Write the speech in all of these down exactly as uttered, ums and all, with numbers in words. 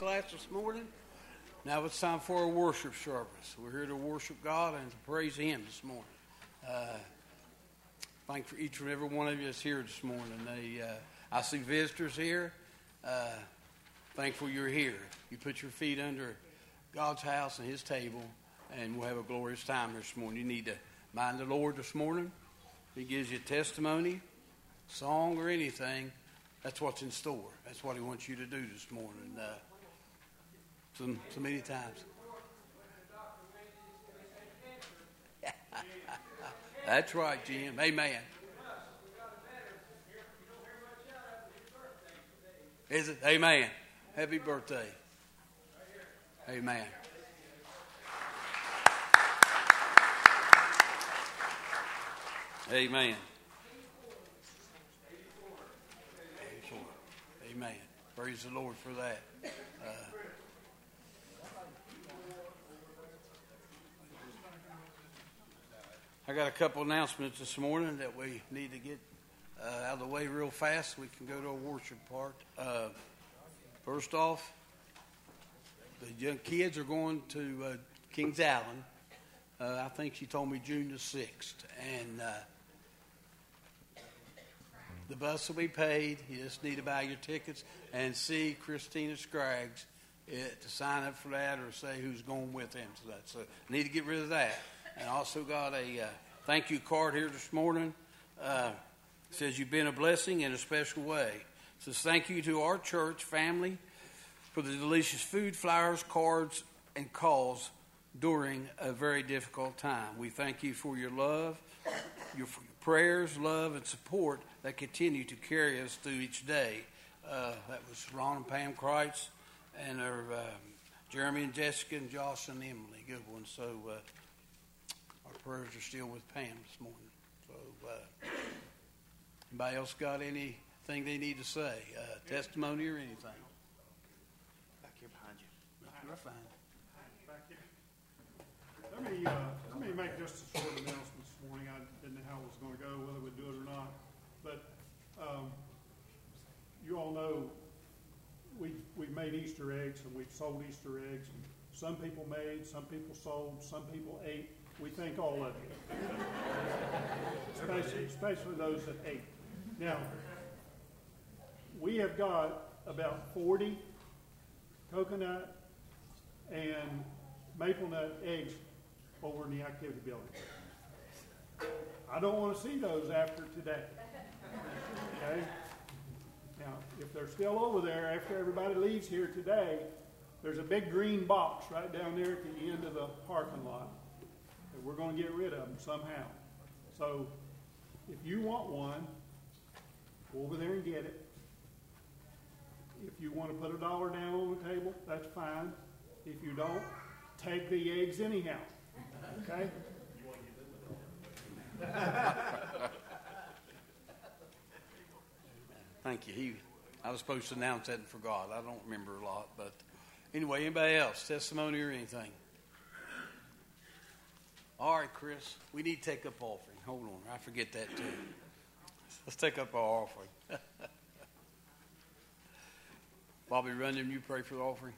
class this morning. Now it's time for a worship service. We're here to worship God and to praise Him this morning. Uh, thank for each and every one of you that's here this morning. They, uh, I see visitors here. Uh, thankful you're here. You put your feet under God's house and His table, and we'll have a glorious time this morning. You need to mind the Lord this morning. He gives you testimony, song, or anything. That's what's in store. That's what He wants you to do this morning. Uh, so, so many times. That's right, Jim. Amen. Is it? Amen. Happy birthday. Amen. Amen. Amen. Praise the Lord for that. Uh, I got a couple announcements this morning that we need to get uh, out of the way real fast. We can go to a worship part. Uh, first off, the young kids are going to uh, Kings Island. Uh, I think she told me June the sixth. And uh, the bus will be paid. You just need to buy your tickets and see Christina Scraggs it, to sign up for that or say who's going with them to that. So need to get rid of that. And also got a uh, thank you card here this morning. Uh, says you've been a blessing in a special way. It says thank you to our church family for the delicious food, flowers, cards, and calls during a very difficult time. We thank you for your love, your prayers, love, and support that continue to carry us through each day. Uh, that was Ron and Pam Kreitz, and our, uh, Jeremy and Jessica and Josh and Emily. Good one. So uh, our prayers are still with Pam this morning. So uh, anybody else got anything they need to say? Uh, testimony or anything? Back here behind you. You're fine. Back here. Let me, uh, let me make just a short announcement this morning. I didn't know how it was going to go, whether we'd do it or not. But um, you all know we we've made Easter eggs and we've sold Easter eggs. And some people made, some people sold, some people ate. We thank all of you, especially, especially those that ate. Now, we have got about forty coconut and maple nut eggs over in the activity building. I don't want to see those after today. Okay? Now, if they're still over there after everybody leaves here today, there's a big green box right down there at the end of the parking lot. And we're going to get rid of them somehow. So, if you want one, go over there and get it. If you want to put a dollar down on the table, that's fine. If you don't, take the eggs anyhow. Okay? Thank you. He, I was supposed to announce that and forgot. I don't remember a lot. But anyway, anybody else? Testimony or anything? All right, Chris. We need to take up offering. Hold on. I forget that too. Let's take up our offering. Bobby Rundham, you pray for the offering.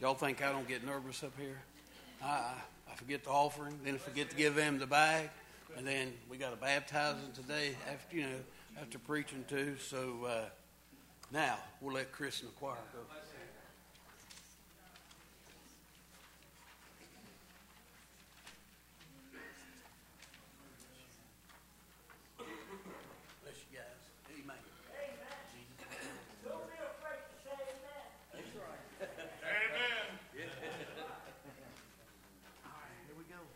Y'all think I don't get nervous up here? I, I forget the offering, then I forget to give them the bag, and then we got a baptizing today after, you know, after preaching too. So uh, now we'll let Chris and the choir go. Bless you guys. Amen. Don't be afraid to say amen. That's right. Amen. All right, here we go.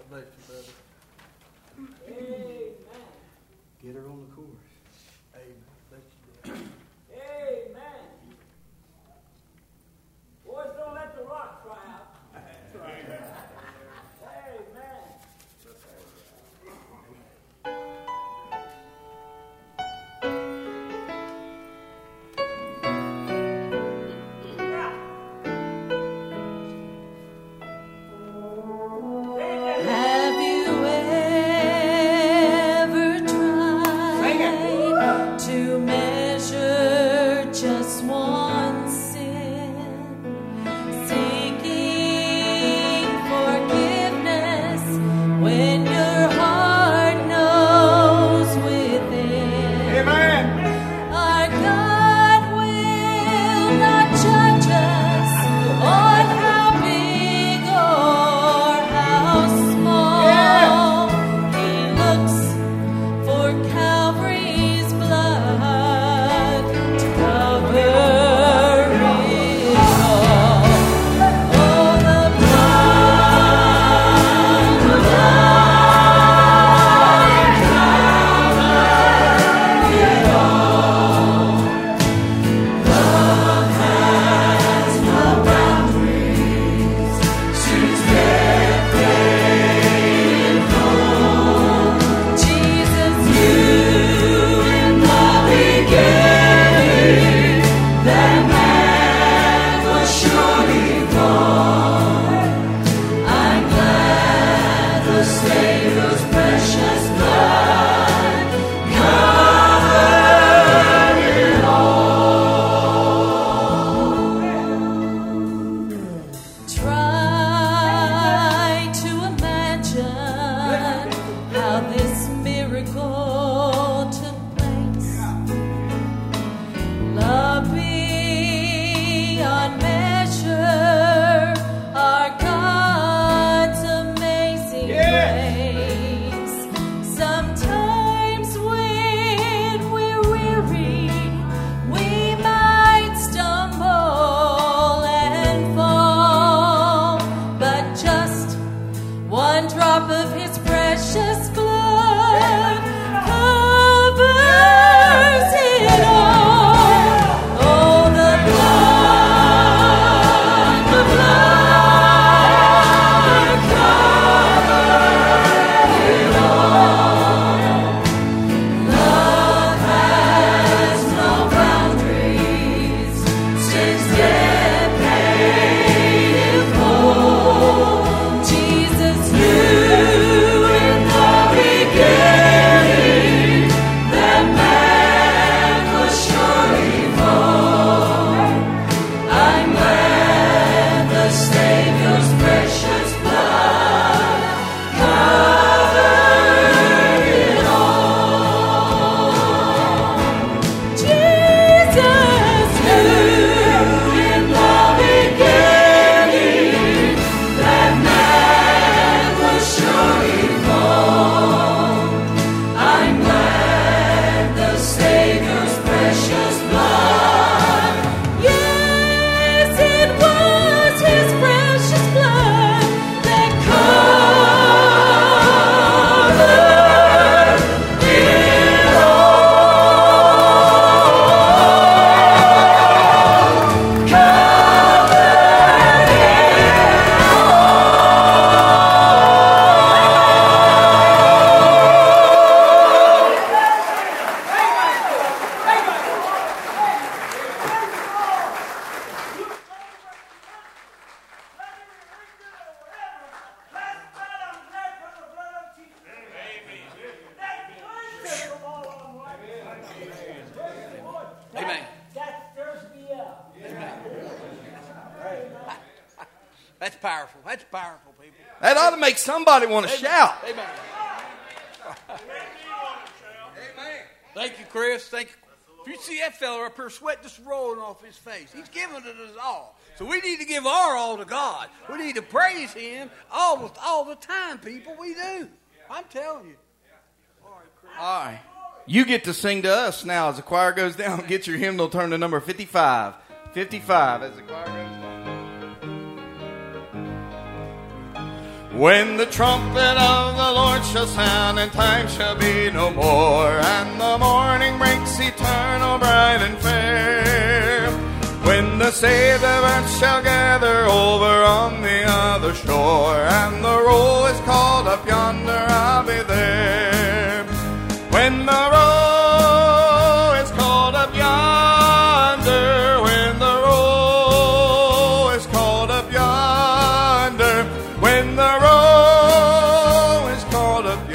bless you, brother. Amen. Get her on the course. Amen. Bless you, Dad. Amen. Boys, don't let the rock cry out. Amen. Have you ever tried to measure just one sin, seeking forgiveness when your heart knows within? Amen. Our God will not judge us on how big or how small. He looks for Calvary's blood to cover it all. Oh, the blood, the blood covered it all. Love has no boundaries. She's dead, paid in full. Jesus, you in the beginning, that man was surely born. I'm glad the Savior's precious blood covered it all. Try to imagine how this miracle took place. Love beyond measure, our God's amazing grace. Sometimes when we're weary, we might stumble and fall, but just one drop of His precious blood covers it all. Oh, the blood, the blood covered it all. Love has no boundaries. Sin's dead, paid in full. Jesus, you in the beginning, that man was surely born. I'm glad the Savior's precious blood covered it all. Jesus, you in the beginning, that man was surely born. I'm glad the Savior's precious blood. Yes, it was His precious blood that covered it all. Covered Amen. That stirs me up. That's powerful. That's powerful, people. That ought to make somebody want to shout. Amen. Thank you, Chris. Thank you. If you see that fella up here, sweat just rolling off his face. He's giving it his all. So we need to give our all to God. We need to praise Him all, all the time, people. We do. I'm telling you. All right. You get to sing to us now as the choir goes down. Get your hymnal, turn to number fifty-five. fifty-five as the choir goes down. When the trumpet of the Lord shall sound, and time shall be no more, and the morning breaks eternal, bright and fair. When the saved of earth shall gather over on the other shore, and the roll is called up yonder, I'll be there. When the roll is called up yonder, when the roll is called up yonder, when the roll is called up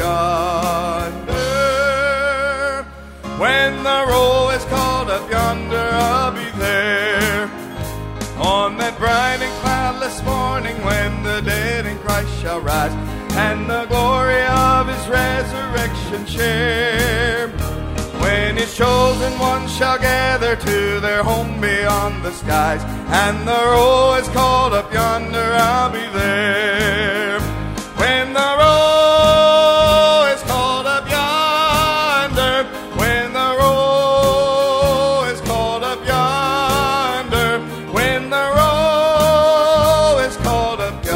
yonder, when the roll is called up yonder, I'll be there. On that bright and cloudless morning, when the dead in Christ shall rise, and the glory of his resurrection share. When his chosen ones shall gather to their home beyond the skies, and the roll is called up yonder, I'll be there. When the roll is called up yonder, when the roll is called up yonder, when the roll is called up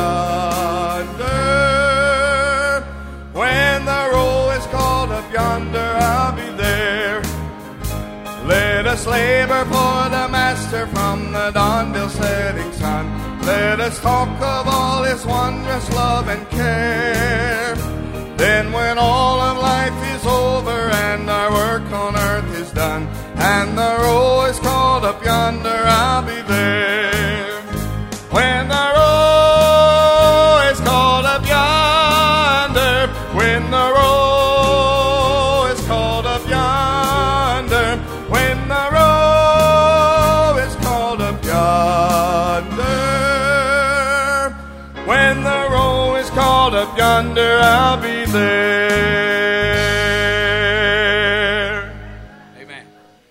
yonder, when the roll is called up yonder, I'll be there. Let us labor for the Master from the dawn till setting sun. Let us talk of all his wondrous love and care. Then when all of life is over and our work on earth is done, and the roll is called up yonder, I'll be there. When the roll is called up yonder, when the roll is called up yonder, when the roll is called up yonder, when the roll is called up yonder, I'll be there. Amen.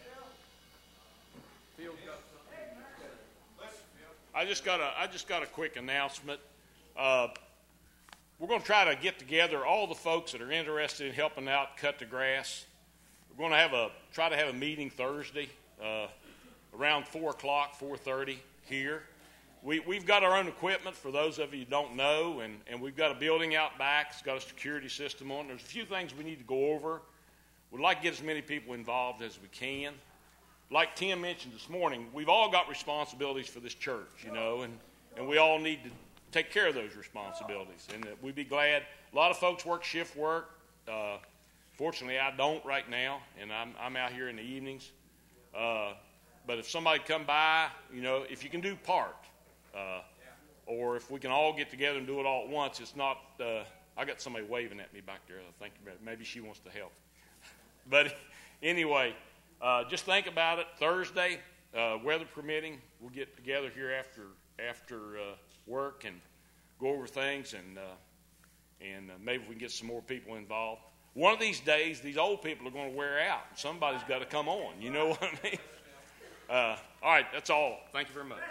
I just got a I just got a quick announcement. Uh, we're going to try to get together all the folks that are interested in helping out cut the grass. We're going to have a try to have a meeting Thursday uh, around four o'clock, four thirty here. We we've got our own equipment for those of you who don't know, and, and we've got a building out back. It's got a security system on it. There's a few things we need to go over. We'd like to get as many people involved as we can. Like Tim mentioned this morning, we've all got responsibilities for this church, you know, and, and we all need to take care of those responsibilities. And uh, we'd be glad. A lot of folks work shift work. Uh, fortunately, I don't right now, and I'm I'm out here in the evenings. Uh, but if somebody come by, you know, if you can do part, uh, or if we can all get together and do it all at once, it's not. Uh, I got somebody waving at me back there. I think maybe she wants to help. But anyway. Uh, just think about it. Thursday, uh, weather permitting, we'll get together here after after uh, work and go over things, and uh, and uh, maybe we can get some more people involved. One of these days, these old people are going to wear out. Somebody's got to come on. You know what I mean? Uh, all right, that's all. Thank you very much.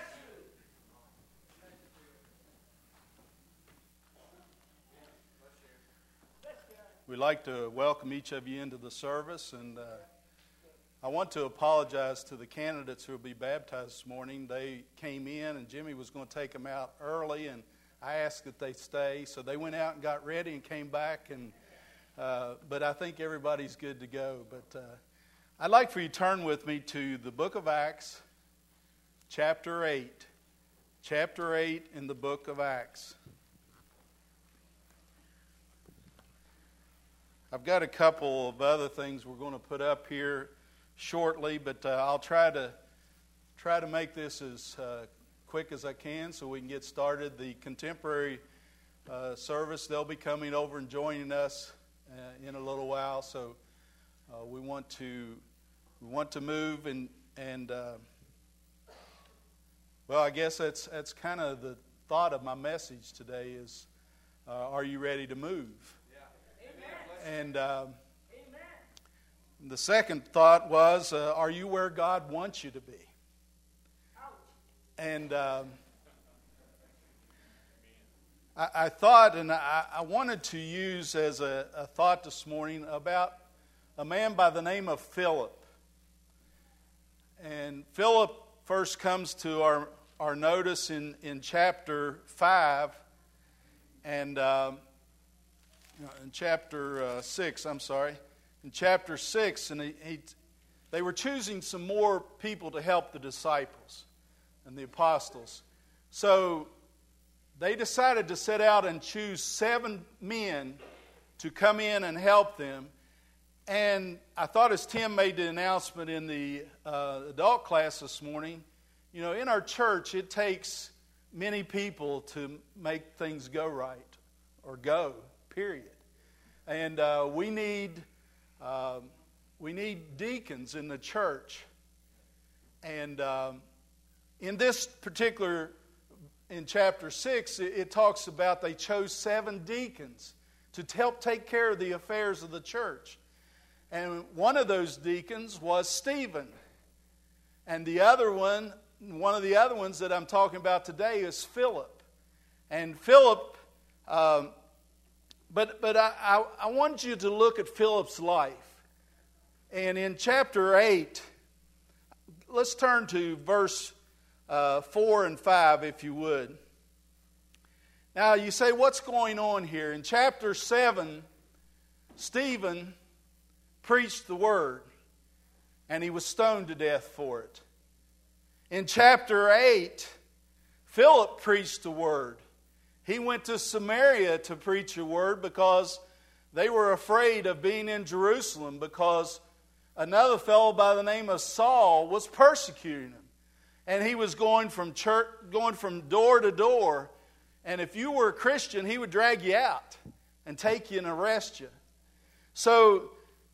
We'd like to welcome each of you into the service, and uh, I want to apologize to the candidates who will be baptized this morning. They came in, and Jimmy was going to take them out early, and I asked that they stay. So they went out and got ready and came back, and uh, but I think everybody's good to go. But uh, I'd like for you to turn with me to the book of Acts, chapter eight. Chapter eight in the book of Acts. I've got a couple of other things we're going to put up here shortly, but uh, I'll try to try to make this as uh, quick as I can so we can get started. The contemporary uh, service, they'll be coming over and joining us uh, in a little while. So uh, we want to we want to move and and uh, well, I guess that's that's kind of the thought of my message today is, uh, are you ready to move? Yeah. And. Um, The second thought was, uh, are you where God wants you to be? And um, I, I thought, and I, I wanted to use as a, a thought this morning about a man by the name of Philip. And Philip first comes to our, our notice in, in chapter five. And um, in chapter uh, six, I'm sorry, in chapter six, and he, he, they were choosing some more people to help the disciples and the apostles. So they decided to set out and choose seven men to come in and help them. And I thought as Tim made the announcement in the uh, adult class this morning, you know, in our church it takes many people to make things go right, or go, period. And uh, we need uh, we need deacons in the church. And um, in this particular, in chapter six, it, it talks about they chose seven deacons to help take care of the affairs of the church. And one of those deacons was Stephen. And the other one, one of the other ones that I'm talking about today is Philip. And Philip, um, but but I, I, I want you to look at Philip's life. And in chapter eight, let's turn to verse uh, four and five, if you would. Now, you say, what's going on here? In chapter seven, Stephen preached the word, and he was stoned to death for it. In chapter eight, Philip preached the word. He went to Samaria to preach a word because they were afraid of being in Jerusalem, because another fellow by the name of Saul was persecuting him. And he was going from church, going from door to door. And if you were a Christian, he would drag you out and take you and arrest you. So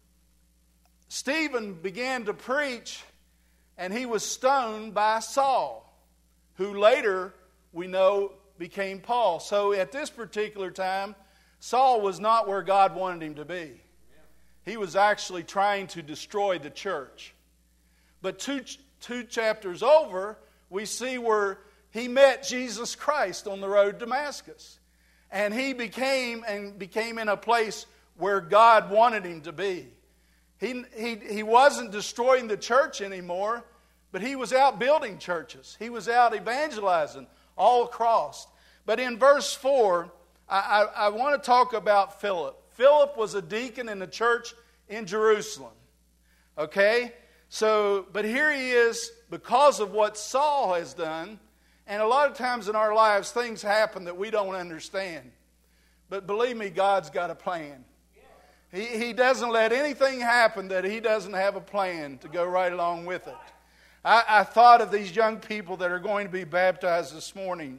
Stephen began to preach, and he was stoned by Saul, who later, we know, became Paul. So at this particular time, Saul was not where God wanted him to be. He was actually trying to destroy the church. But two, two chapters over, we see where he met Jesus Christ on the road to Damascus. And he became and became in a place where God wanted him to be. He, he, he wasn't destroying the church anymore, but he was out building churches. He was out evangelizing all across. But in verse four, I, I, I want to talk about Philip. Philip was a deacon in the church in Jerusalem. Okay? So, but here he is because of what Saul has done. And a lot of times in our lives, things happen that we don't understand. But believe me, God's got a plan. He, he doesn't let anything happen that He doesn't have a plan to go right along with it. I, I thought of these young people that are going to be baptized this morning.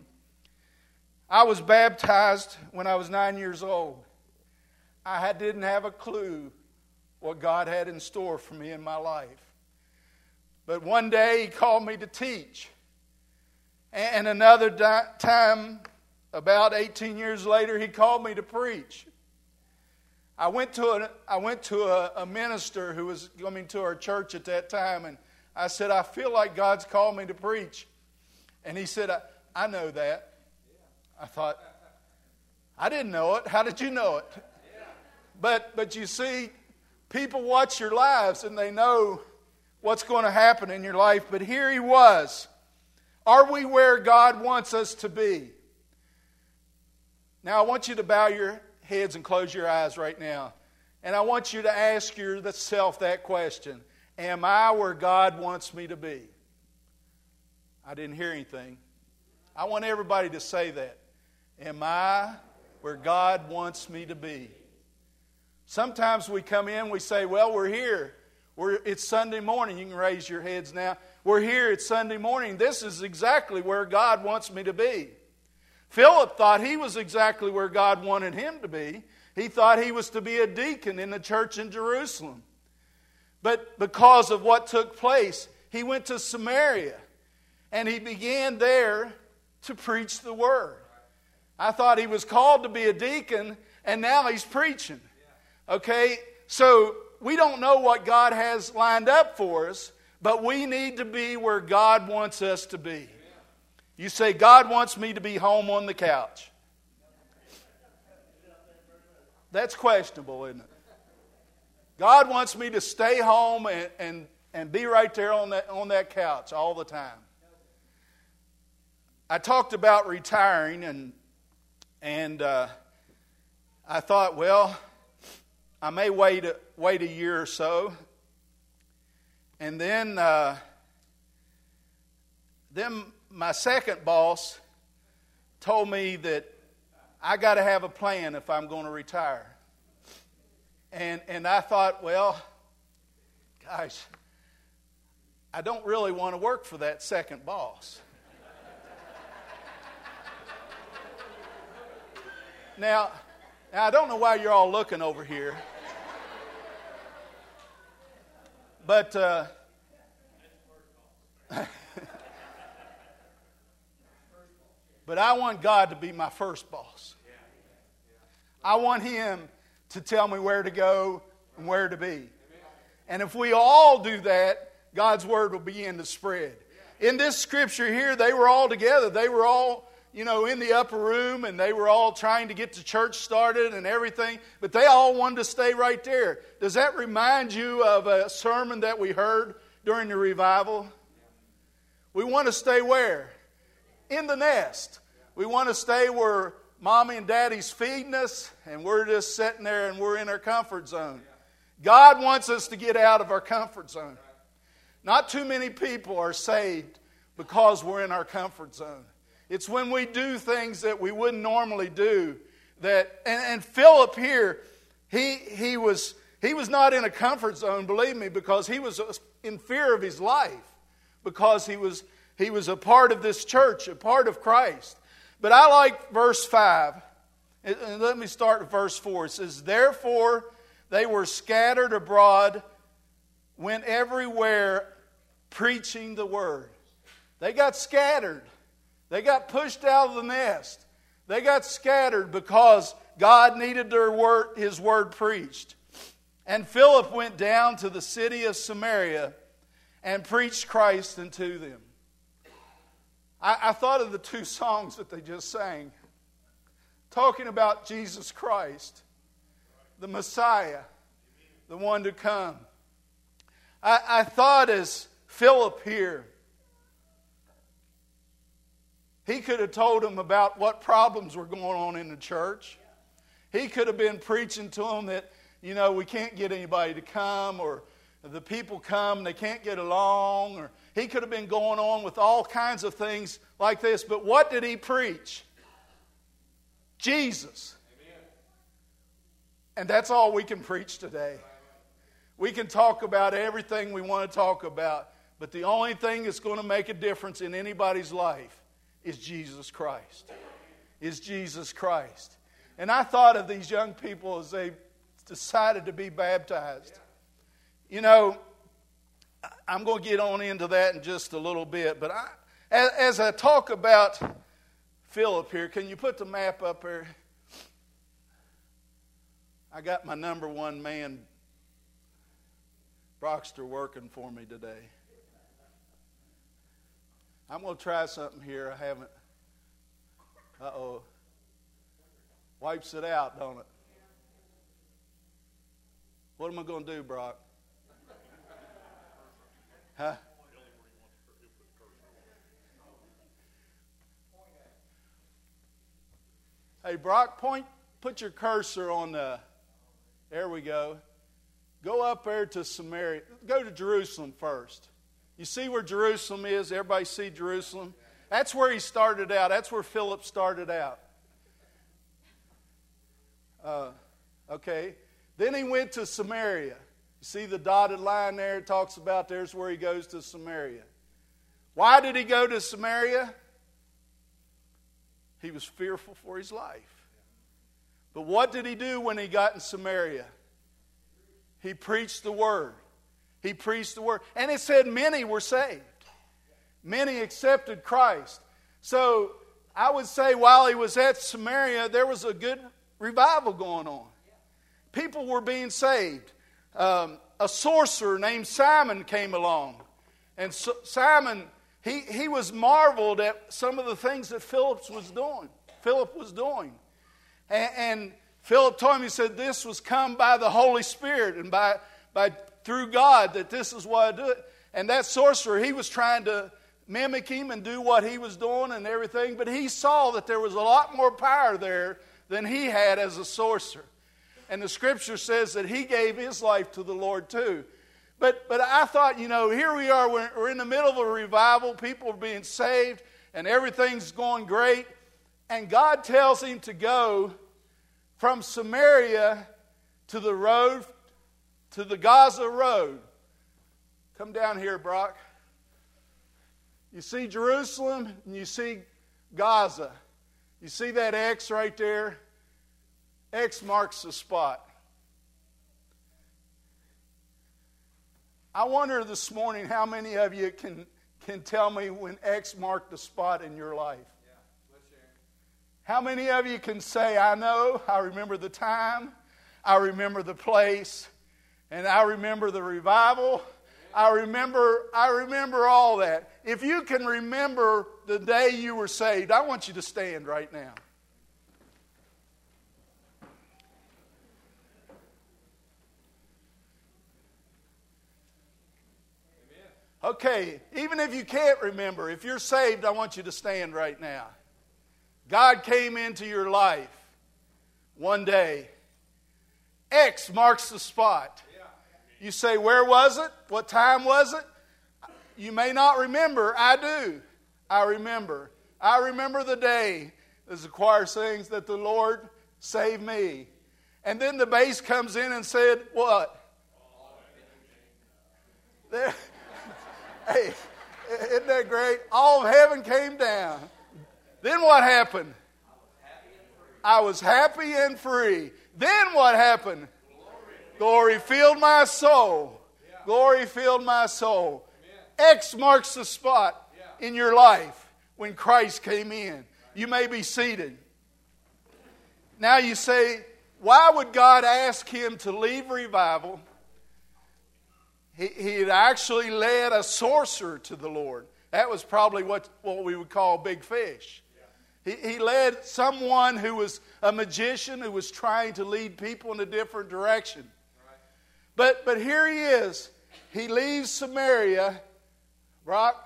I was baptized when I was nine years old. I had, didn't have a clue what God had in store for me in my life. But one day He called me to teach. And another di- time, about eighteen years later, He called me to preach. I went to a, I went to a, a minister who was coming to our church at that time, and I said, I feel like God's called me to preach. And he said, I, I know that. I thought, I didn't know it. How did you know it? But but you see, people watch your lives and they know what's going to happen in your life. But here he was. Are we where God wants us to be? Now I want you to bow your heads and close your eyes right now. And I want you to ask yourself that question. Am I where God wants me to be? I didn't hear anything. I want everybody to say that. Am I where God wants me to be? Sometimes we come in, we say, well, we're here. We're, it's Sunday morning. You can raise your heads now. We're here. It's Sunday morning. This is exactly where God wants me to be. Philip thought he was exactly where God wanted him to be. He thought he was to be a deacon in the church in Jerusalem. But because of what took place, he went to Samaria. And he began there to preach the word. I thought he was called to be a deacon, and now he's preaching. Okay, so we don't know what God has lined up for us, but we need to be where God wants us to be. You say, God wants me to be home on the couch. That's questionable, isn't it? God wants me to stay home and, and, and be right there on that, on that couch all the time. I talked about retiring, and And uh, I thought, well, I may wait a, wait a year or so. And then, uh, then my second boss told me that I got to have a plan if I'm going to retire. And and I thought, well, gosh, I don't really want to work for that second boss. Now, now, I don't know why you're all looking over here. But uh, but I want God to be my first boss. I want Him to tell me where to go and where to be. And if we all do that, God's Word will begin to spread. In this scripture here, they were all together. They were all, you know, in the upper room, and they were all trying to get the church started and everything. But they all wanted to stay right there. Does that remind you of a sermon that we heard during the revival? We want to stay where? In the nest. We want to stay where Mommy and Daddy's feeding us, and we're just sitting there and we're in our comfort zone. God wants us to get out of our comfort zone. Not too many people are saved because we're in our comfort zone. It's when we do things that we wouldn't normally do. That and, and Philip here, he he was he was not in a comfort zone, believe me, because he was in fear of his life, because he was he was a part of this church, a part of Christ. But I like verse five. And let me start with verse four. It says, "Therefore they were scattered abroad, went everywhere preaching the word." They got scattered. They got pushed out of the nest. They got scattered because God needed their word, His word preached. And Philip went down to the city of Samaria and preached Christ unto them. I, I thought of the two songs that they just sang, talking about Jesus Christ, the Messiah, the one to come. I, I thought as Philip here, he could have told them about what problems were going on in the church. He could have been preaching to them that, you know, we can't get anybody to come, or the people come, they can't get along, or he could have been going on with all kinds of things like this. But what did he preach? Jesus. Amen. And that's all we can preach today. We can talk about everything we want to talk about, but the only thing that's going to make a difference in anybody's life is Jesus Christ. Is Jesus Christ. And I thought of these young people as they decided to be baptized. You know, I'm going to get on into that in just a little bit, but I, as, as I talk about Philip here, can you put the map up there? I got my number one man, Brockster, working for me today. I'm going to try something here. I haven't. Uh-oh. Wipes it out, don't it? What am I going to do, Brock? Huh? Hey, Brock, point, put your cursor on the, there we go. Go up there to Samaria. Go to Jerusalem first. You see where Jerusalem is? Everybody see Jerusalem? That's where he started out. That's where Philip started out. Uh, okay. Then he went to Samaria. You see the dotted line there? It talks about there's where he goes to Samaria. Why did he go to Samaria? He was fearful for his life. But what did he do when he got in Samaria? He preached the word. He preached the word. And it said many were saved. Many accepted Christ. So I would say while he was at Samaria, there was a good revival going on. People were being saved. Um, a sorcerer named Simon came along. And so Simon, he, he was marveled at some of the things that Philip was doing. Philip was doing. And, and Philip told him, he said, this was come by the Holy Spirit and by, by through God, that this is what I do. And that sorcerer, he was trying to mimic him and do what he was doing and everything, but he saw that there was a lot more power there than he had as a sorcerer. And the scripture says that he gave his life to the Lord too. But but I thought, you know, here we are, we're, we're in the middle of a revival, people are being saved, and everything's going great. And God tells him to go from Samaria to the road, to the Gaza road. Come down here, Brock. You see Jerusalem and you see Gaza. You see that X right there? X marks the spot. I wonder this morning how many of you can, can tell me when X marked the spot in your life. Yeah, let's share. How many of you can say, I know, I remember the time, I remember the place, and I remember the revival. I remember, I remember all that. If you can remember the day you were saved, I want you to stand right now. Okay, even if you can't remember, if you're saved, I want you to stand right now. God came into your life one day. X marks the spot. You say, where was it? What time was it? You may not remember. I do. I remember. I remember the day, as the choir sings, that the Lord saved me. And then the bass comes in and said, what? There. Hey, isn't that great? All of heaven came down. Then what happened? I was happy and free. Then what happened? Glory filled my soul. Glory filled my soul. X marks the spot in your life when Christ came in. You may be seated. Now you say, why would God ask him to leave revival? He, he had actually led a sorcerer to the Lord. That was probably what, what we would call big fish. He, he led someone who was a magician who was trying to lead people in a different direction. But but here he is. He leaves Samaria. Brock.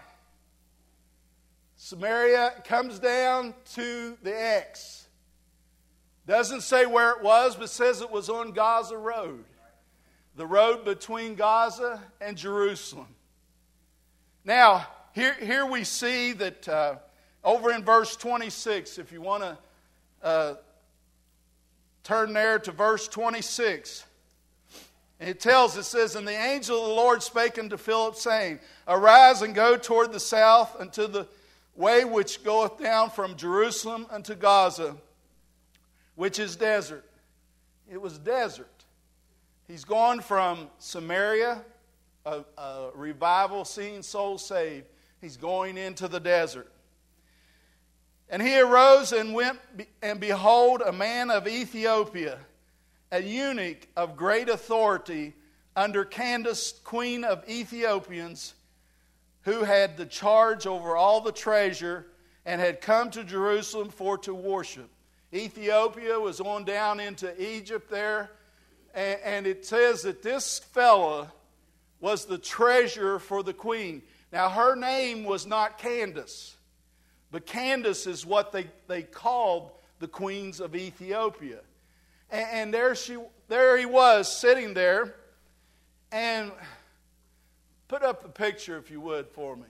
Samaria comes down to the X. Doesn't say where it was, but says it was on Gaza Road. The road between Gaza and Jerusalem. Now, here, here we see that uh, over in verse twenty-six, if you want to uh, turn there to verse twenty-six. And it tells, it says, and the angel of the Lord spake unto Philip, saying, arise and go toward the south unto the way which goeth down from Jerusalem unto Gaza, which is desert. It was desert. He's gone from Samaria, a, a revival, seeing souls saved. He's going into the desert. And he arose and went, and behold, a man of Ethiopia, a eunuch of great authority under Candace, queen of Ethiopians, who had the charge over all the treasure and had come to Jerusalem for to worship. Ethiopia was on down into Egypt there, and, and it says that this fella was the treasurer for the queen. Now, her name was not Candace, but Candace is what they, they called the queens of Ethiopia. And there she, there he was sitting there. And put up the picture, if you would, for me.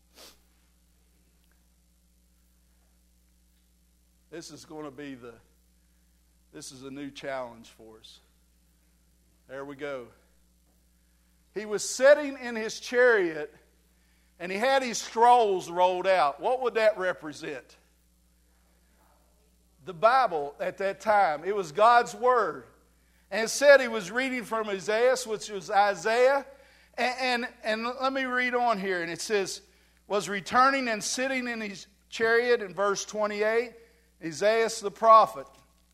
This is going to be the, this is a new challenge for us. There we go. He was sitting in his chariot, and he had his scrolls rolled out. What would that represent? The Bible at that time. It was God's Word. And it said he was reading from Isaiah, which was Isaiah. And, and, and let me read on here. And it says, was returning and sitting in his chariot in verse twenty-eight, Isaiah the prophet.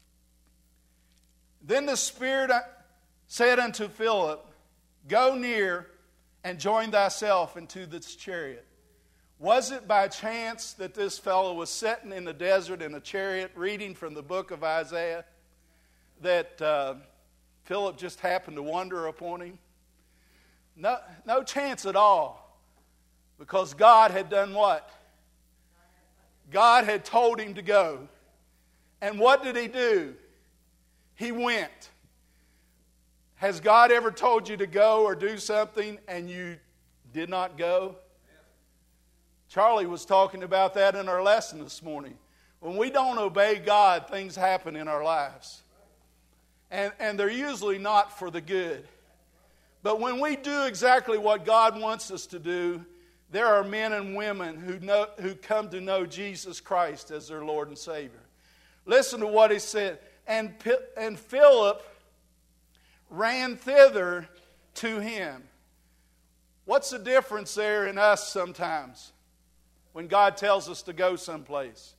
Then the Spirit said unto Philip, go near and join thyself into this chariot. Was it by chance that this fellow was sitting in the desert in a chariot reading from the book of Isaiah that uh, Philip just happened to wander upon him? No, no chance at all. Because God had done what? God had told him to go. And what did he do? He went. Has God ever told you to go or do something and you did not go? Charlie was talking about that in our lesson this morning. When we don't obey God, things happen in our lives. And, and they're usually not for the good. But when we do exactly what God wants us to do, there are men and women who know, who come to know Jesus Christ as their Lord and Savior. Listen to what he said. And, and Philip ran thither to him. What's the difference there in us sometimes when God tells us to go someplace?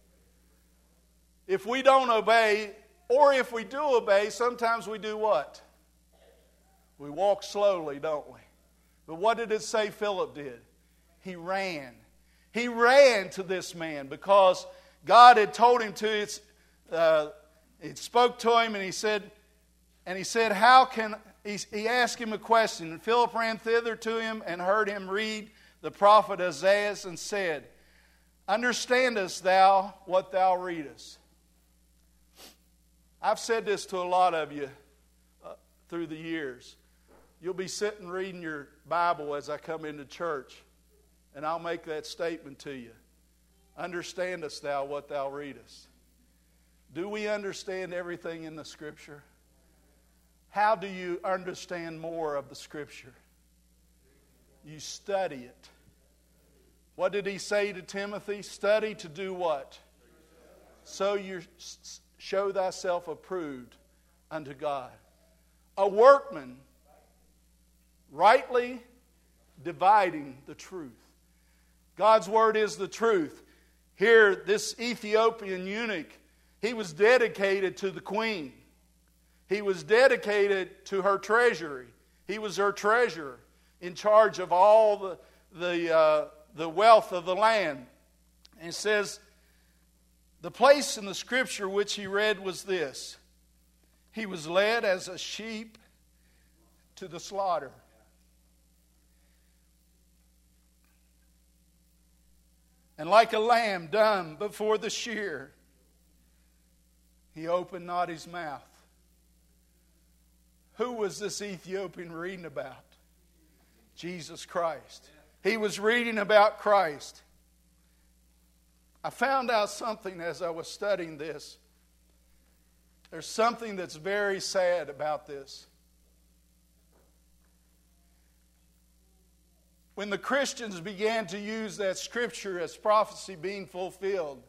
If we don't obey, or if we do obey, sometimes we do what? We walk slowly, don't we? But what did it say Philip did? He ran. He ran to this man because God had told him to. It's, uh, it spoke to him, and he said, and he said, "How can?" He, he asked him a question, and Philip ran thither to him and heard him read the prophet Isaiah, and said, "Understandest thou what thou readest?" I've said this to a lot of you uh, through the years. You'll be sitting reading your Bible as I come into church, and I'll make that statement to you. Understandest thou what thou readest? Do we understand everything in the Scripture? How do you understand more of the Scripture? You study it. What did he say to Timothy? Study to do what? So you show thyself approved unto God. A workman rightly dividing the truth. God's word is the truth. Here, this Ethiopian eunuch, he was dedicated to the queen. He was dedicated to her treasury. He was her treasurer, in charge of all the the uh, the wealth of the land. And it says, the place in the Scripture which he read was this: he was led as a sheep to the slaughter. And like a lamb dumb before the shear, he opened not his mouth. Who was this Ethiopian reading about? Jesus Christ. He was reading about Christ. I found out something as I was studying this. There's something that's very sad about this. When the Christians began to use that Scripture as prophecy being fulfilled,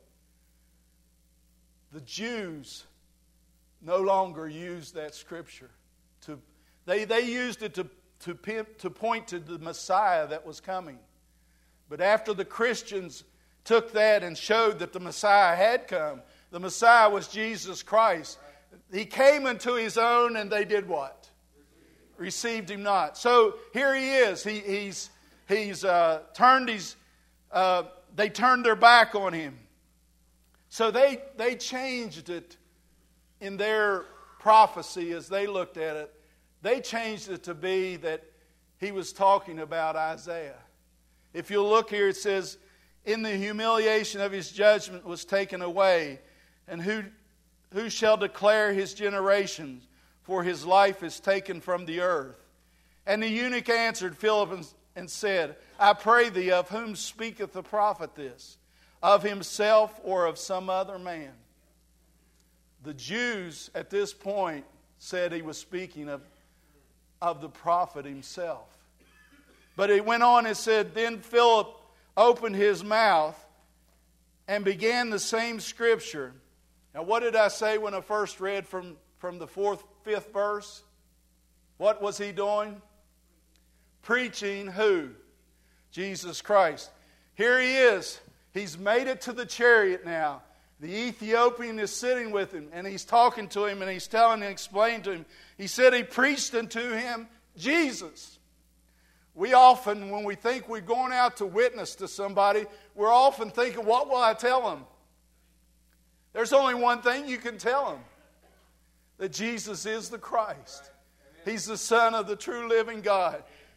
the Jews no longer used that Scripture. To, they, they used it to, to, to point to the Messiah that was coming. But after the Christians took that and showed that the Messiah had come, the Messiah was Jesus Christ. He came unto his own, and they did what? Received him not. So here he is. He, he's he's uh, turned his. Uh, they turned their back on him. So they they changed it in their prophecy as they looked at it. They changed it to be that he was talking about Isaiah. If you'll look here, it says, "In the humiliation of his judgment was taken away, and who who shall declare his generations? For his life is taken from the earth." And the eunuch answered Philip and, and said, "I pray thee, of whom speaketh the prophet this? Of himself or of some other man?" The Jews at this point said he was speaking of, of the prophet himself. But it went on and said, "Then Philip opened his mouth and began the same scripture." Now, what did I say when I first read from, from the fourth, fifth verse? What was he doing? Preaching who? Jesus Christ. Here he is. He's made it to the chariot now. The Ethiopian is sitting with him, and he's talking to him, and he's telling and explaining to him. He said he preached unto him Jesus. We often, when we think we're going out to witness to somebody, we're often thinking, what will I tell them? There's only one thing you can tell them. That Jesus is the Christ. He's the Son of the true living God.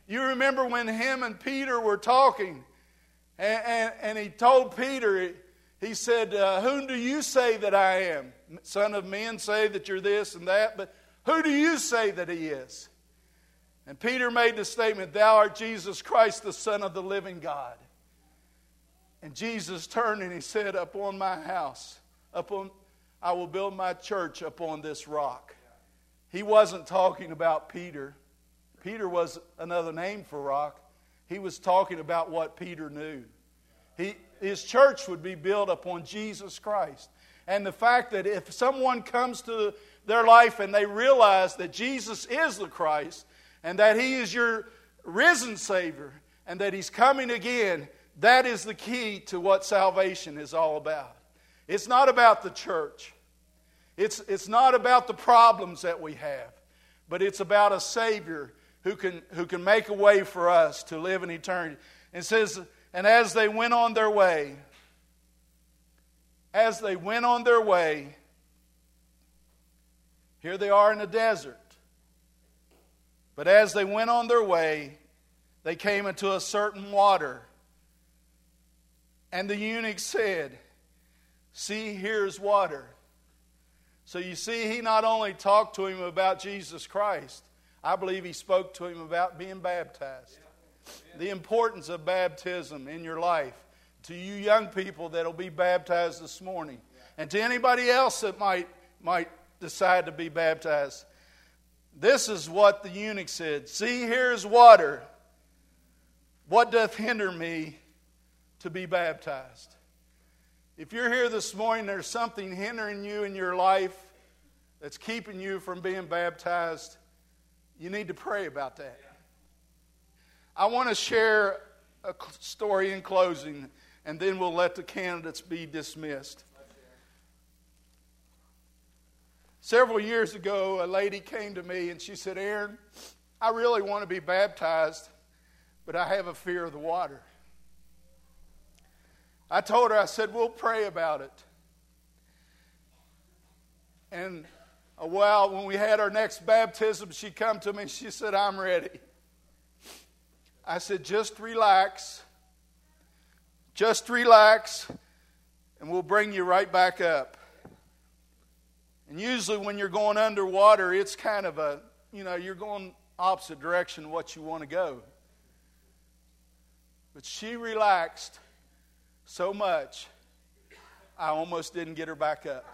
You remember when him and Peter were talking, and, and, and he told Peter, he said, uh, whom do you say that I am? Son of men say that you're this and that, but who do you say that he is? And Peter made the statement, thou art Jesus Christ, the Son of the living God. And Jesus turned and he said, upon my house, upon I will build my church upon this rock. He wasn't talking about Peter. Peter was another name for rock. He was talking about what Peter knew. He, his church would be built upon Jesus Christ. And the fact that if someone comes to their life and they realize that Jesus is the Christ and that He is your risen Savior and that He's coming again, that is the key to what salvation is all about. It's not about the church. It's, it's not about the problems that we have. But it's about a Savior who can, who can make a way for us to live in eternity. And it says, and as they went on their way, as they went on their way, here they are in a desert. But as they went on their way, they came into a certain water. And the eunuch said, see, here's water. So you see, he not only talked to him about Jesus Christ, I believe he spoke to him about being baptized. The importance of baptism in your life. To you young people that will be baptized this morning. And to anybody else that might, might decide to be baptized. This is what the eunuch said. See, here's water. What doth hinder me to be baptized? If you're here this morning, there's something hindering you in your life that's keeping you from being baptized, you need to pray about that. I want to share a story in closing, and then we'll let the candidates be dismissed. Several years ago, a lady came to me and she said, Aaron, I really want to be baptized, but I have a fear of the water. I told her, I said, we'll pray about it. And a while, when we had our next baptism, she come to me and she said, I'm ready. I said, just relax. Just relax, and we'll bring you right back up. And usually when you're going underwater, it's kind of a, you know, you're going opposite direction of what you want to go. But she relaxed so much, I almost didn't get her back up.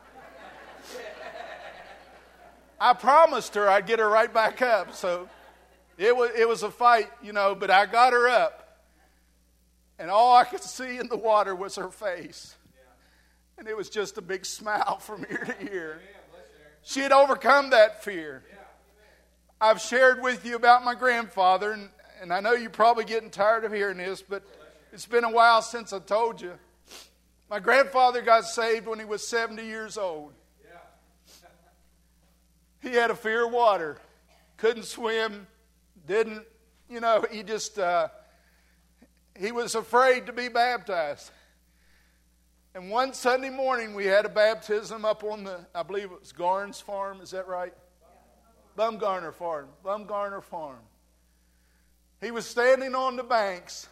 I promised her I'd get her right back up, so it was, it was a fight, you know, but I got her up. And all I could see in the water was her face. And it was just a big smile from ear to ear. She had overcome that fear. I've shared with you about my grandfather, and, and I know you're probably getting tired of hearing this, but it's been a while since I told you. My grandfather got saved when he was seventy years old. He had a fear of water. Couldn't swim. Didn't, you know, he just, uh, he was afraid to be baptized. And one Sunday morning we had a baptism up on the, I believe it was Garnes Farm, is that right? Bumgarner Farm. Bumgarner Farm. He was standing on the banks.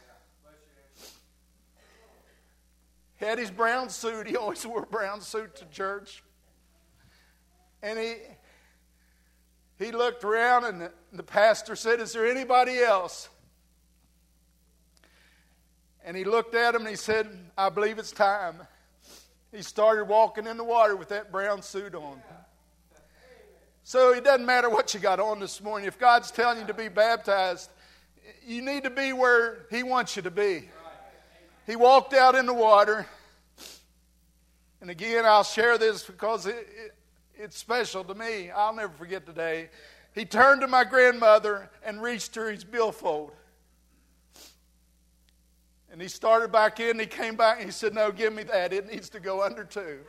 He had his brown suit. He always wore a brown suit to church. And he he looked around, and the, the pastor said, is there anybody else? And he looked at him and he said, I believe it's time. He started walking in the water with that brown suit on. So it doesn't matter what you got on this morning. If God's telling you to be baptized, you need to be where He wants you to be. He walked out in the water. And again, I'll share this because it, it, it's special to me. I'll never forget the day. He turned to my grandmother and reached her his billfold. And he started back in, and he came back, and he said, no, give me that. It needs to go under too.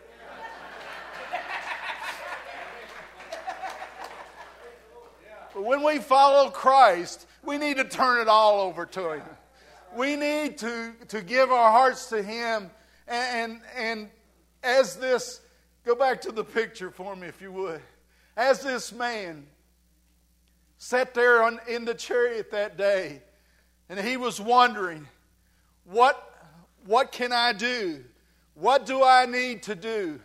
But when we follow Christ, we need to turn it all over to Him. We need to, to give our hearts to Him. And, and, and as this, go back to the picture for me if you would. As this man sat there on, in the chariot that day, and he was wondering, what, what can I do? What do I need to do?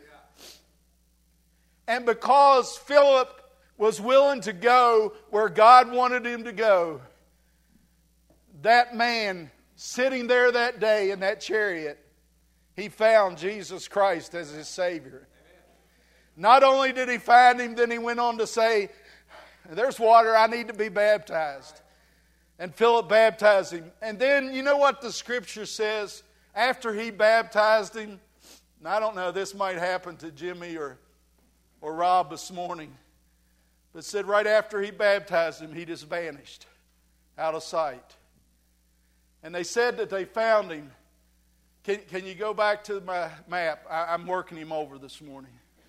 And because Philip was willing to go where God wanted him to go, that man sitting there that day in that chariot, he found Jesus Christ as his Savior. Not only did he find him, then he went on to say, there's water, I need to be baptized. And Philip baptized him. And then, you know what the Scripture says? After he baptized him, and I don't know, this might happen to Jimmy or, or Rob this morning, but it said right after he baptized him, he just vanished out of sight. And they said that they found him. Can, can you go back to my map? I, I'm working him over this morning.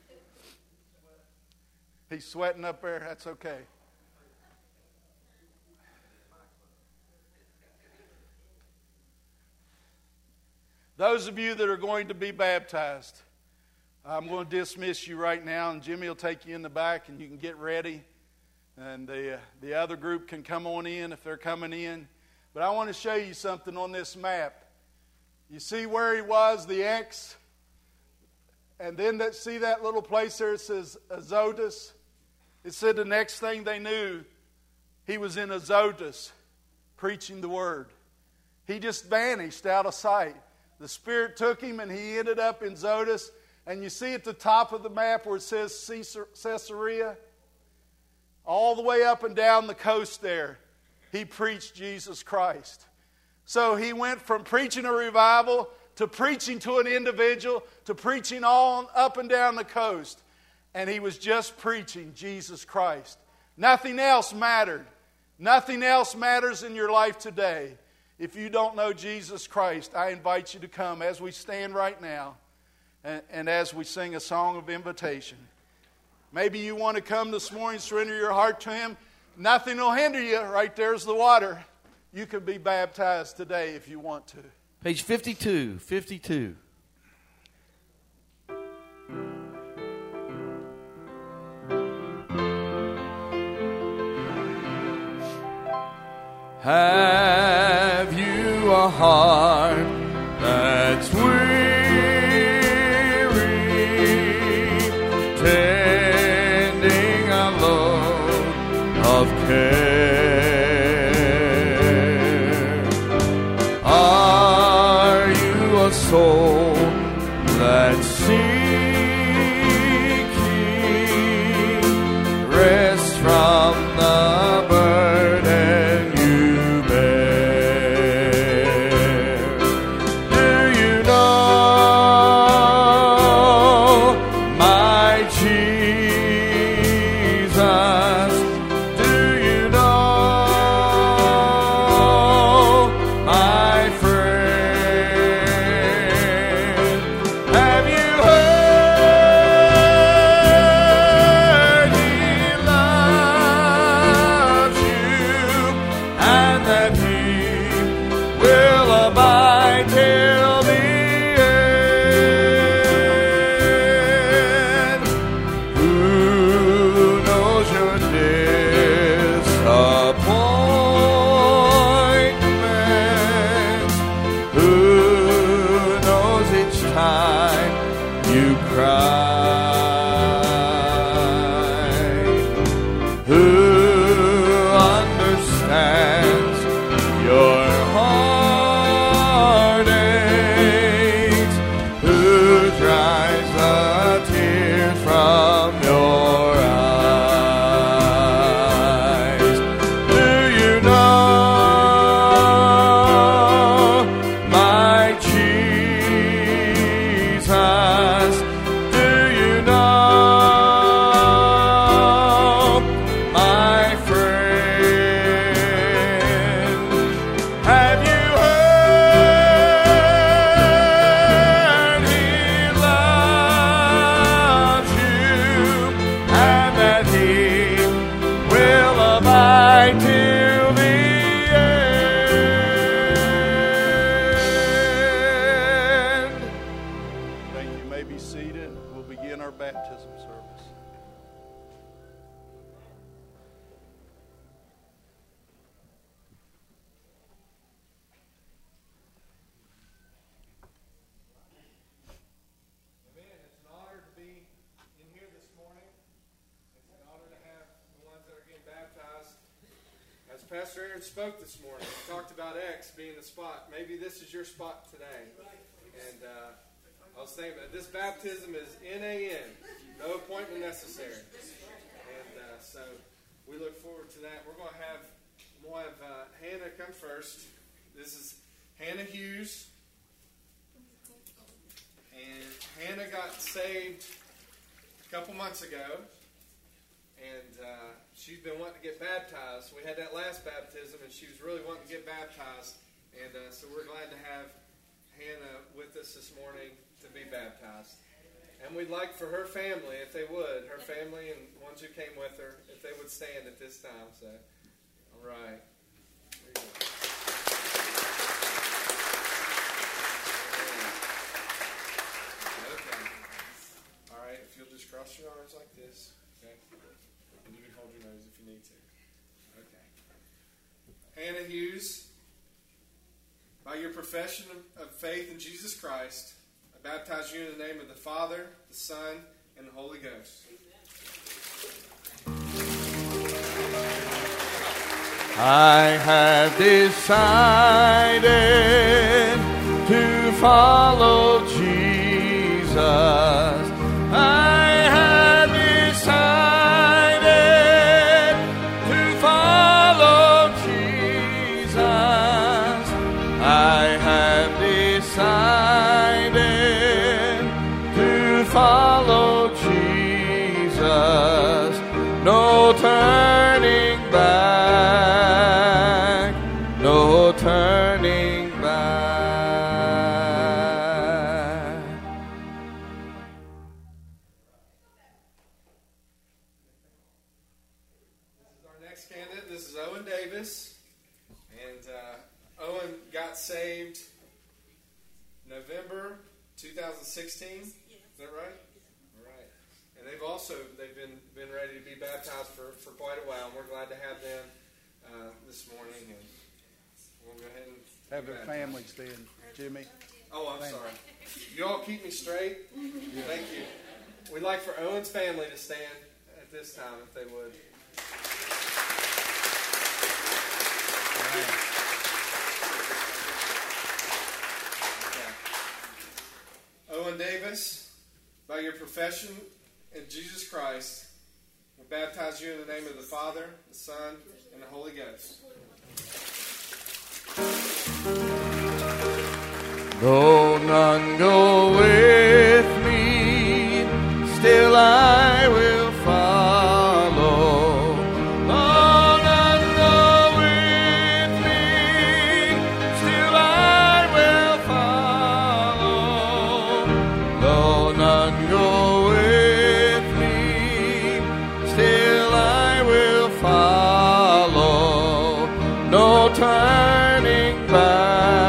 He's sweating up there. That's okay. Those of you that are going to be baptized, I'm going to dismiss you right now, and Jimmy will take you in the back, and you can get ready. And the, uh, the other group can come on in if they're coming in. But I want to show you something on this map. You see where he was, the X? And then that, see that little place there, it says Azotus? It said the next thing they knew, he was in Azotus preaching the word. He just vanished out of sight. The Spirit took him and he ended up in Azotus. And you see at the top of the map where it says Caesarea, all the way up and down the coast there, he preached Jesus Christ. So he went from preaching a revival to preaching to an individual to preaching all up and down the coast. And he was just preaching Jesus Christ. Nothing else mattered. Nothing else matters in your life today. If you don't know Jesus Christ, I invite you to come as we stand right now and, and as we sing a song of invitation. Maybe you want to come this morning, surrender your heart to Him. Nothing will hinder you. Right there's the water. You can be baptized today if you want to. Page fifty-two, fifty-two. Have you a heart that's weary, tending a load of care? Are you a soul that's seeking rest from the burden you bear? Do you know my Jesus? Do you know my friend? Have you heard He loves you and that He will abide till the end? Who knows your disappointment? Who knows each time you cry? Who understands your heartaches? Who dries the tears from your eyes? Do you know my Jesus? Do you know my Pastor Aaron spoke this morning. He talked about X being the spot. Maybe this is your spot today. And uh, I was thinking that this baptism is N A N, no appointment necessary. And uh, so we look forward to that. We're going to have, we'll have uh, Hannah come first. This is Hannah Hughes. And Hannah got saved a couple months ago. And uh, she's been wanting to get baptized. We had that last baptism, and she was really wanting to get baptized. And uh, so we're glad to have Hannah with us this morning to be baptized. And we'd like for her family, if they would, her family and ones who came with her, if they would stand at this time. So, all right. There you go. Okay. All right, if you'll just cross your arms like this. Okay. And you can hold your nose if you need to. Okay. Hannah Hughes, by your profession of faith in Jesus Christ, I baptize you in the name of the Father, the Son, and the Holy Ghost. I have decided to follow Jesus. I have decided to follow Jesus. I have decided to follow Jesus. No turning back, no turning back. This is our next candidate. This is Owen Davis. And uh, Owen got saved November two thousand sixteen. Is that right? All right. And they've also they've been been ready to be baptized for, for quite a while. And we're glad to have them uh, this morning. And we'll go ahead and Have their families then, Jimmy. Oh, I'm sorry. You all keep me straight. Thank you. We'd like for Owen's family to stand at this time, if they would. Okay. Owen Davis, by your profession in Jesus Christ, we baptize you in the name of the Father, the Son, and the Holy Ghost. Though none go with me, still I will follow. Though none go with me, still I will follow. Though none go with me, still I will follow. No turning back.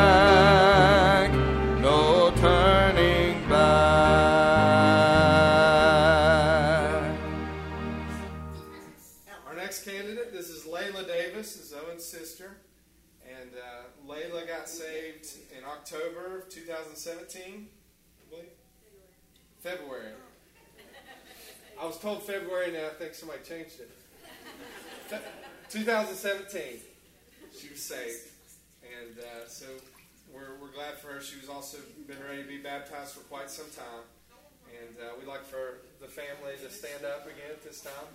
October of two thousand seventeen, I believe. February. I was told February, now I think somebody changed it. Fe- twenty seventeen, she was saved. And uh, so we're, we're glad for her. She was also been ready to be baptized for quite some time. And uh, we'd like for the family to stand up again at this time.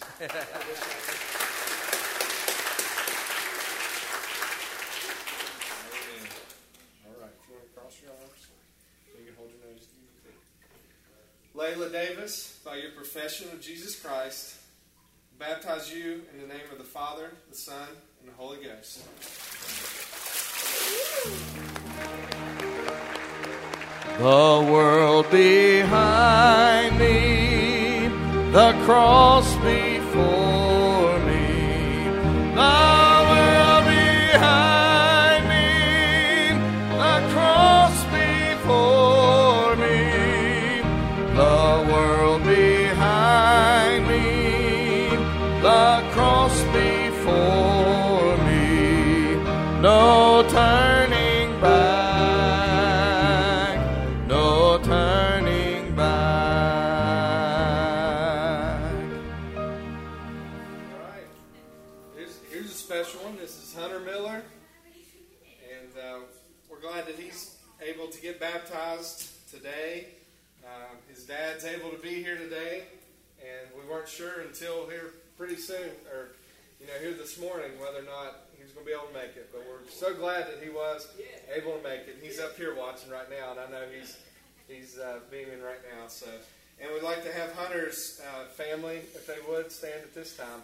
Cross your arms. You can hold your nose. Layla Davis, by your profession of Jesus Christ, baptize you in the name of the Father, the Son, and the Holy Ghost. The world behind me, the cross before me, the world behind me, the cross before me, the world behind me, the cross before me, no turning back, no turning back. All right. Here's, here's a special special one. This is Hunter Miller, and uh, we're glad that he's able to get baptized today. Uh, his dad's able to be here today, and we weren't sure until here pretty soon, or you know, here this morning, whether or not he was going to be able to make it. But we're so glad that he was able to make it. He's up here watching right now, and I know he's he's uh, beaming right now. So, and we'd like to have Hunter's uh, family, if they would, stand at this time.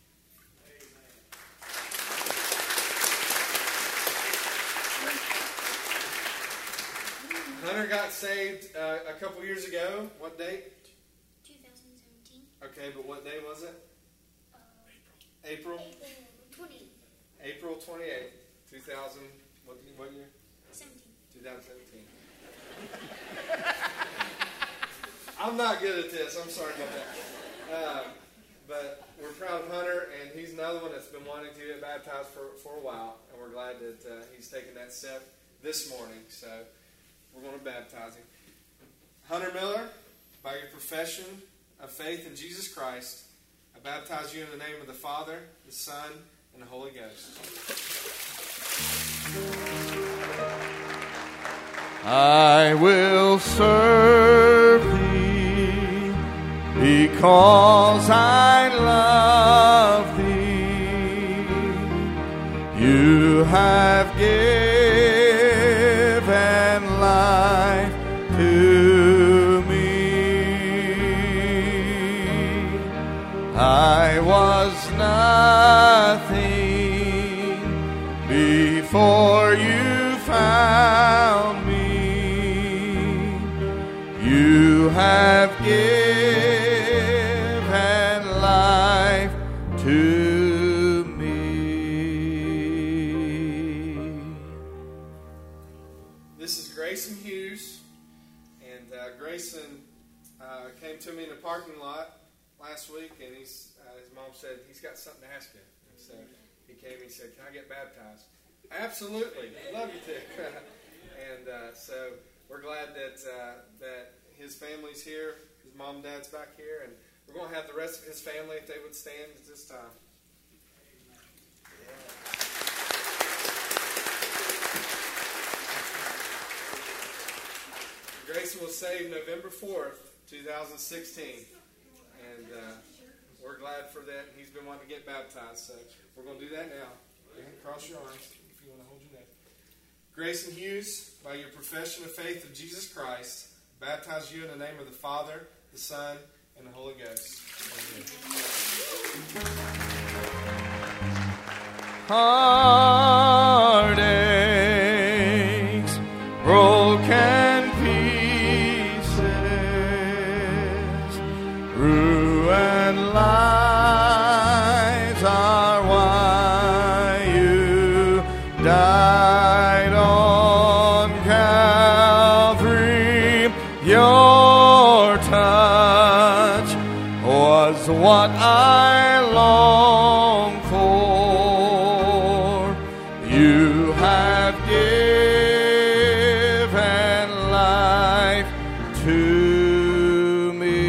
Hunter got saved uh, a couple years ago. What date? twenty seventeen. Okay, but what day was it? Uh, April? April twentieth. April twenty-eighth, two thousand, what, what year? seventeen. twenty seventeen. I'm not good at this. I'm sorry about that. Uh, but we're proud of Hunter, and he's another one that's been wanting to get baptized for, for a while, and we're glad that uh, he's taken that step this morning. So we're going to baptize him. Hunter Miller, by your profession of faith in Jesus Christ, I baptize you in the name of the Father, the Son, and the Holy Ghost. I will serve thee because I love thee. You have given life to me. I was nothing before you found me. You have given life to me. This is Grayson Hughes, and uh, Grayson uh, came to me in the parking lot last week, and he's, uh, his mom said he's got something to ask you. And so he came and he said, "Can I get baptized?" Absolutely, I'd love you to. And uh, so we're glad that uh, that his family's here, his mom and dad's back here, and we're going to have the rest of his family, if they would stand at this time. Yeah. Grayson was saved November fourth, twenty sixteen, and uh, we're glad for that. He's been wanting to get baptized, so we're going to do that now. Cross your arms if you want to hold your neck. Grayson Hughes, by your profession of faith of Jesus Christ, baptize you in the name of the Father, the Son, and the Holy Ghost. Heartaches, broken pieces, ruined lives are why you died on Calvary. Your touch was what I longed for. You have given life to me.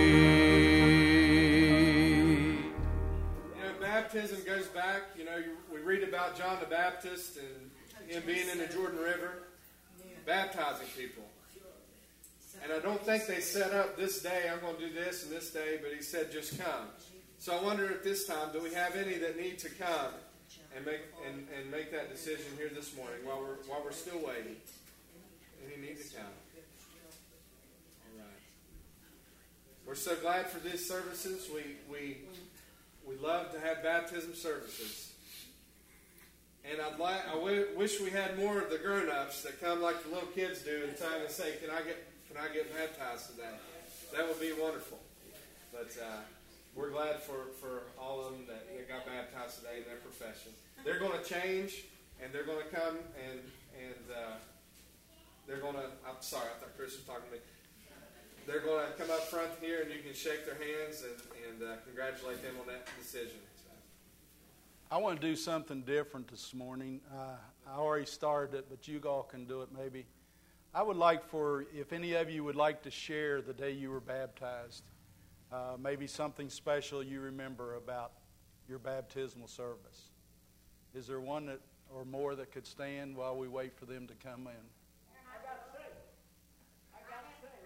You know, baptism goes back, you know, we read about John the Baptist and him being in the Jordan River, baptizing people. And I don't think they set up this day, I'm going to do this and this day, but he said just come. So I wonder at this time, do we have any that need to come and make and, and make that decision here this morning while we're while we're still waiting? Any need to come? All right. We're so glad for these services. We we we love to have baptism services. And I'd like I w- wish we had more of the grown-ups that come like the little kids do in time and say, "Can I get Can I get baptized today?" That would be wonderful. But uh, we're glad for, for all of them that got baptized today in their profession. They're going to change, and they're going to come, and and uh, they're going to, I'm sorry, I thought Chris was talking to me. They're going to come up front here, and you can shake their hands and, and uh, congratulate them on that decision. So. I want to do something different this morning. Uh, I already started it, but you all can do it maybe. I would like for, if any of you would like to share the day you were baptized, uh, maybe something special you remember about your baptismal service. Is there one that or more that could stand while we wait for them to come in? I got to say, I got to say.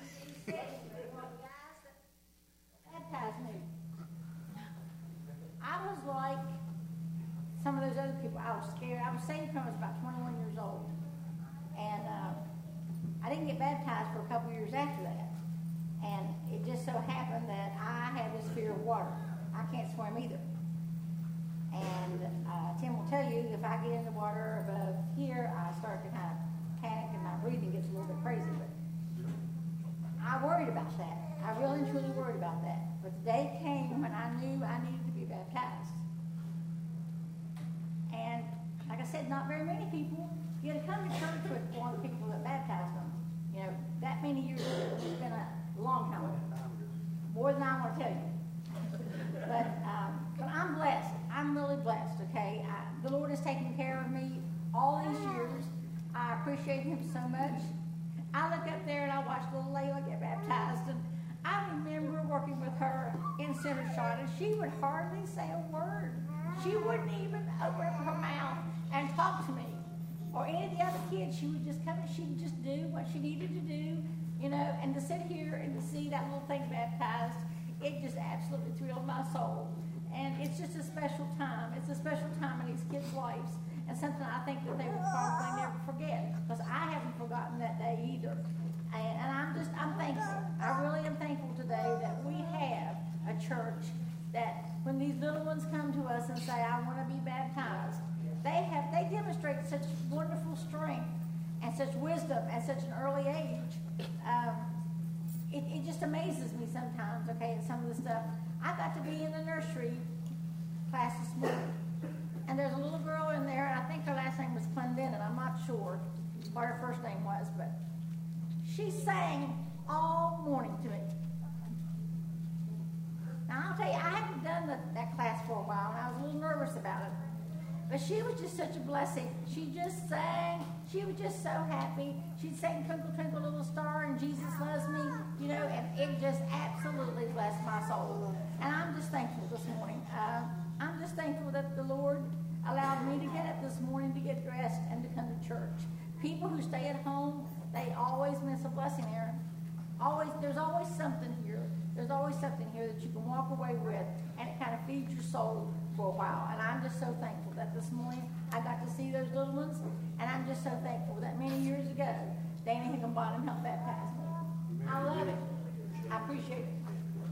Baptized me. I was like some of those other people. I was scared. I was saved when I was about twenty-one years old. And uh, I didn't get baptized for a couple years after that. And it just so happened that I had this fear of water. I can't swim either. And uh, Tim will tell you, if I get in the water above here, I start to kind of panic and my breathing gets a little bit crazy. But I worried about that. I really and truly worried about that. But the day came when I knew I needed to be baptized. And like I said, not very many people get to come to church with one of the people that baptized them. You know, that many years ago, it's been a long time. More than I want to tell you. But, um, but I'm blessed. I'm really blessed, okay? I, the Lord has taken care of me all these years. I appreciate Him so much. I look up there and I watch little Layla get baptized, and I remember working with her in Center Shot, and she would hardly say a word. She wouldn't even open up her mouth and talk to me. Or any of the other kids, she would just come and she would just do what she needed to do, you know, and to sit here and to see that little thing baptized, it just absolutely thrilled my soul. And it's just a special time. It's a special time in these kids' lives, and something I think that they will probably never forget, because I haven't forgotten that day either. And, and I'm just, I'm thankful. I really am thankful today that we have a church that when these little ones come to us and say, I want to be baptized, they have, they demonstrate such wonderful strength and such wisdom at such an early age. Um, it, it just amazes me sometimes, okay, and some of the stuff. I got to be in the nursery class this morning, and there's a little girl in there, and I think her last name was Clendenin. I'm not sure what her first name was, but she sang all morning to me. Now, I'll tell you, I hadn't done the, that class for a while, and I was a little nervous about it. But she was just such a blessing. She just sang. She was just so happy. She'd sing Twinkle, Twinkle, Little Star and Jesus Loves Me, you know, and it just absolutely blessed my soul. And I'm just thankful this morning. Uh, I'm just thankful that the Lord allowed me to get up this morning to get dressed and to come to church. People who stay at home, they always miss a blessing there. Always, there's always something here. There's always something here that you can walk away with, and it kind of feeds your soul for a while. And I'm just so thankful that this morning I got to see those little ones, and I'm just so thankful that many years ago, Danny Higginbottom helped baptize me. I love it. I appreciate it.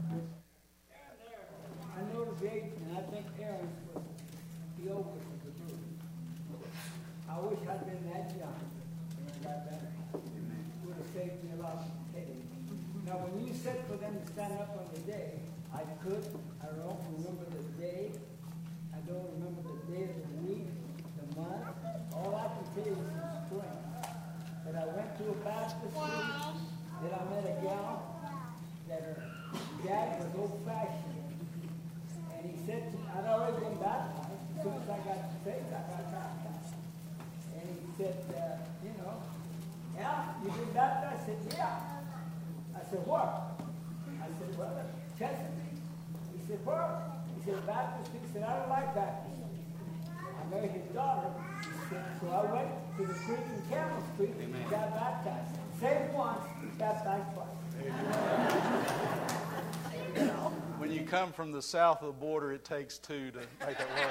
I know the gate, and I think Aaron was the oldest of the group. I wish I'd been that young when I got baptized. It would have saved me a lot of pain. Now, when you said for them to stand up on the day, I could. I don't remember the day. I don't remember the day of the week, the month. All I can tell you is the spring. But I went to a Baptist church, that I met a gal that her dad was old-fashioned. And he said, to me, I'd already been baptized. As soon as I got saved, I got baptized. And he said, uh, you know, yeah, you've been baptized? I said, yeah. I said, what? I said, well, Chesapeake. He said, what? He said, Baptist. He said, I don't like Baptist. I married his daughter. He said, so I went to the creek in Camel Street and got baptized. Saved once, baptized twice. When you come from the south of the border, it takes two to make it work.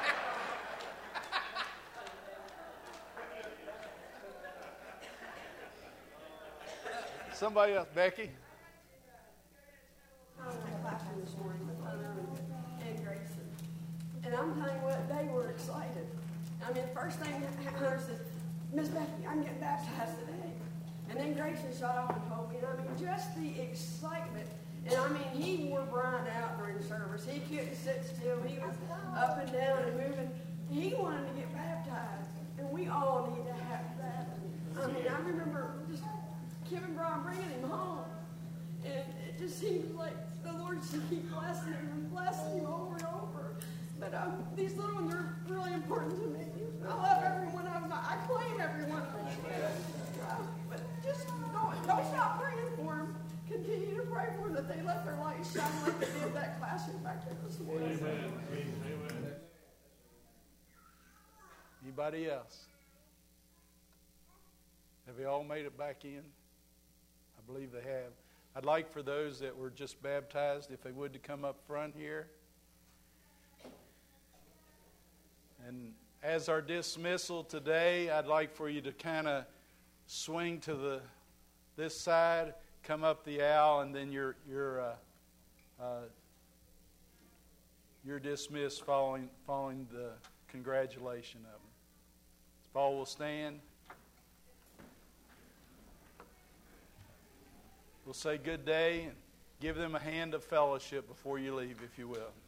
Somebody else, Becky? I was watching this morning with Hunter and Grayson. And I'm telling you what, they were excited. I mean, the first thing Hunter says, Miss Becky, I'm getting baptized today. And then Grayson shot off and told me, and I mean, just the excitement. And I mean, he wore Brian out during service. He couldn't sit still. He was up and down and moving. He wanted to get baptized. And we all need to have that. I mean, I remember just Kim and Brian bringing him home. And it just seems like the Lord should keep blessing him and blessing him over and over. But um, these little ones are really important to me. I love every one of them. I claim every one of them. Uh, but just don't, don't stop praying for them. Continue to pray for them that they let their light shine like they did that classroom back there this morning. Amen. Amen. Anybody else? Have they all made it back in? I believe they have. I'd like for those that were just baptized, if they would, to come up front here. And as our dismissal today, I'd like for you to kind of swing to the this side, come up the aisle, and then you're you're uh, uh, you're dismissed following following the congratulation of them. Paul will stand. We'll say good day and give them a hand of fellowship before you leave, if you will.